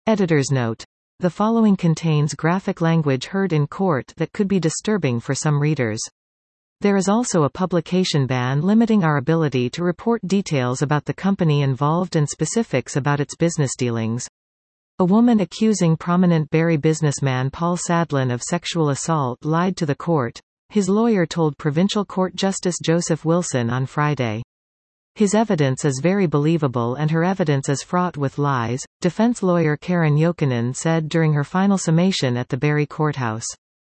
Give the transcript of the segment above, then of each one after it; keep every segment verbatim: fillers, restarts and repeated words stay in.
Editor's note. The following contains graphic language heard in court that could be disturbing for some readers. There is also a publication ban limiting our ability to report details about the company involved and specifics about its business dealings. A woman accusing prominent Barrie businessman Paul Sadlon of sexual assault lied to the court, his lawyer told Provincial Court Justice Joseph Wilson on Friday. His evidence is very believable and her evidence is fraught with lies, defense lawyer Karen Jokinen said during her final summation at the Barrie courthouse.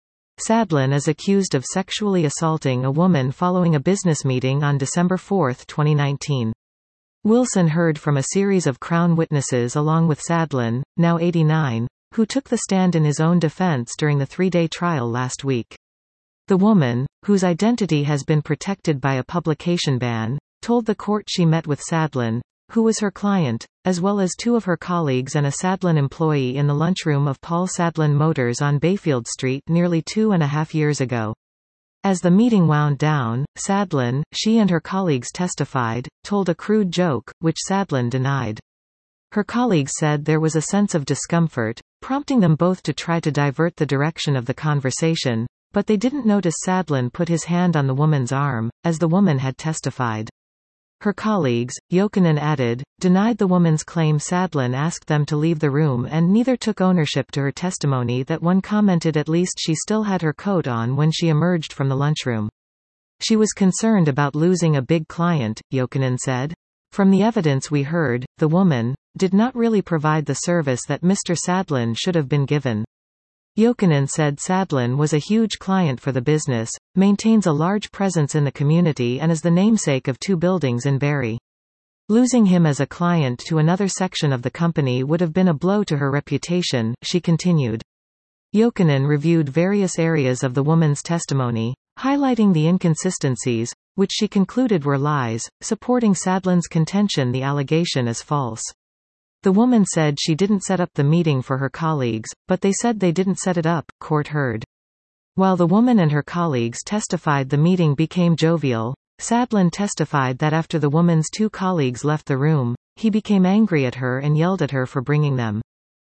Sadlon is accused of sexually assaulting a woman following a business meeting on December fourth, twenty nineteen. Wilson heard from a series of Crown witnesses along with Sadlon, now eighty-nine, who took the stand in his own defense during the three-day trial last week. The woman, whose identity has been protected by a publication ban, told the court she met with Sadlon, who was her client, as well as two of her colleagues and a Sadlon employee in the lunchroom of Paul Sadlon Motors on Bayfield Street nearly two and a half years ago. As the meeting wound down, Sadlon, she and her colleagues testified, told a crude joke, which Sadlon denied. Her colleagues said there was a sense of discomfort, prompting them both to try to divert the direction of the conversation, but they didn't notice Sadlon put his hand on the woman's arm, as the woman had testified. Her colleagues, Jokinen added, denied the woman's claim Sadlon asked them to leave the room and neither took ownership to her testimony that one commented at least she still had her coat on when she emerged from the lunchroom. She was concerned about losing a big client, Jokinen said. From the evidence we heard, the woman did not really provide the service that Mister Sadlon should have been given. Jokinen said Sadlon was a huge client for the business, maintains a large presence in the community and is the namesake of two buildings in Barrie. Losing him as a client to another section of the company would have been a blow to her reputation, she continued. Jokinen reviewed various areas of the woman's testimony, highlighting the inconsistencies, which she concluded were lies, supporting Sadlon's contention the allegation is false. The woman said she didn't set up the meeting for her colleagues, but they said they didn't set it up, court heard. While the woman and her colleagues testified the meeting became jovial, Sadlon testified that after the woman's two colleagues left the room, he became angry at her and yelled at her for bringing them.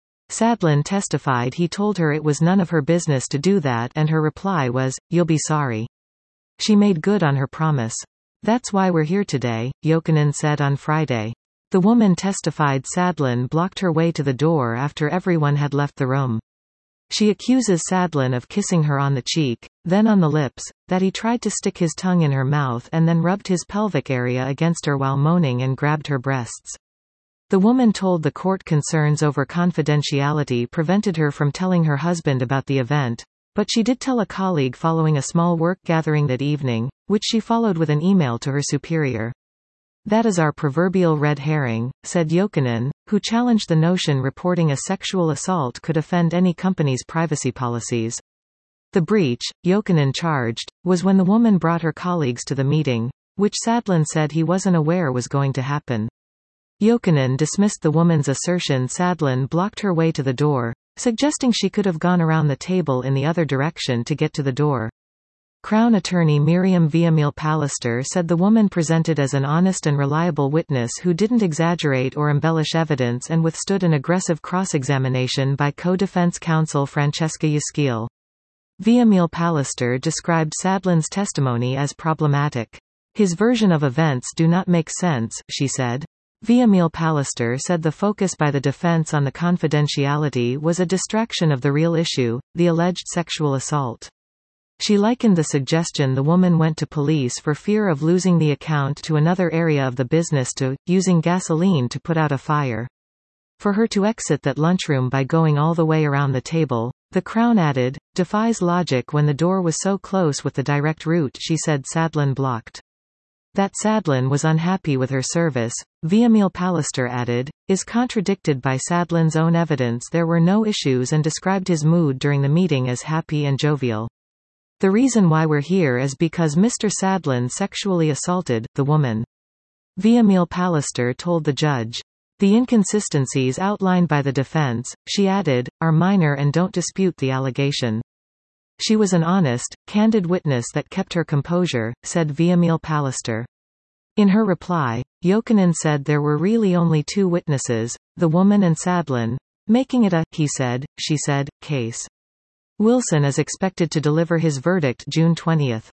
Sadlon testified he told her it was none of her business to do that and her reply was, "You'll be sorry." She made good on her promise. "That's why we're here today," Jokinen said on Friday. The woman testified Sadlon blocked her way to the door after everyone had left the room. She accuses Sadlon of kissing her on the cheek, then on the lips, that he tried to stick his tongue in her mouth and then rubbed his pelvic area against her while moaning and grabbed her breasts. The woman told the court concerns over confidentiality prevented her from telling her husband about the event, but she did tell a colleague following a small work gathering that evening, which she followed with an email to her superior. "That is our proverbial red herring," said Jokinen, who challenged the notion reporting a sexual assault could offend any company's privacy policies. The breach, Jokinen charged, was when the woman brought her colleagues to the meeting, which Sadlon said he wasn't aware was going to happen. Jokinen dismissed the woman's assertion Sadlon blocked her way to the door, suggesting she could have gone around the table in the other direction to get to the door. Crown attorney Miriam Viamil-Pallister said the woman presented as an honest and reliable witness who didn't exaggerate or embellish evidence and withstood an aggressive cross-examination by co-defense counsel Francesca Yaskiel. Viamil-Pallister described Sadlon's testimony as problematic. "His version of events do not make sense," she said. Viamil-Pallister said the focus by the defense on the confidentiality was a distraction of the real issue, the alleged sexual assault. She likened the suggestion the woman went to police for fear of losing the account to another area of the business to using gasoline to put out a fire. For her to exit that lunchroom by going all the way around the table, the Crown added, defies logic when the door was so close with the direct route she said Sadlon blocked. That Sadlon was unhappy with her service, Viamil-Pallister added, is contradicted by Sadlon's own evidence there were no issues and described his mood during the meeting as happy and jovial. "The reason why we're here is because Mister Sadlon sexually assaulted the woman," Viamil-Pallister told the judge. The inconsistencies outlined by the defense, she added, are minor and don't dispute the allegation. She was an honest, candid witness that kept her composure, said Viamil-Pallister. In her reply, Jokinen said there were really only two witnesses, the woman and Sadlon. making it a he said, she said case. Wilson is expected to deliver his verdict June twentieth.